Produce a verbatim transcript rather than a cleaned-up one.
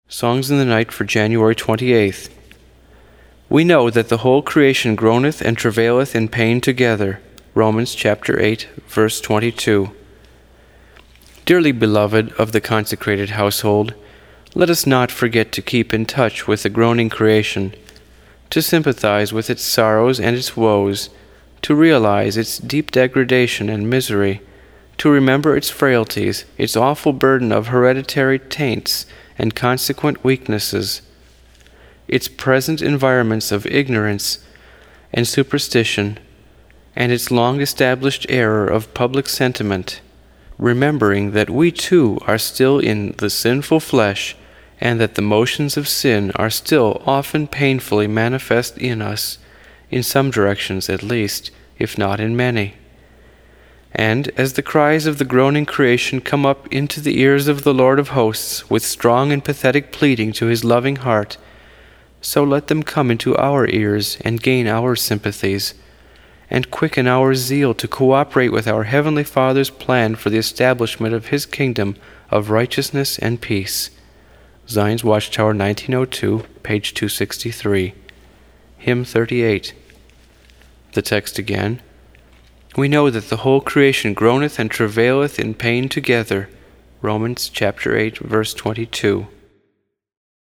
Songs in the Night for January twenty-eighth. We know that the whole creation groaneth and travaileth in pain together. Romans chapter eight, verse twenty-two. Dearly beloved of the consecrated household, let us not forget to keep in touch with the groaning creation, to sympathize with its sorrows and its woes, to realize its deep degradation and misery, to remember its frailties, its awful burden of hereditary taints and consequent weaknesses, its present environments of ignorance and superstition, and its long-established error of public sentiment, remembering that we too are still in the sinful flesh, and that the motions of sin are still often painfully manifest in us, in some directions at least, if not in many. And as the cries of the groaning creation come up into the ears of the Lord of hosts with strong and pathetic pleading to his loving heart, so let them come into our ears and gain our sympathies, and quicken our zeal to cooperate with our Heavenly Father's plan for the establishment of His kingdom of righteousness and peace. Zion's Watchtower, nineteen oh two, page two sixty-three. Hymn thirty-eight. The text again. We know that the whole creation groaneth and travaileth in pain together. Romans chapter eight, verse twenty-two.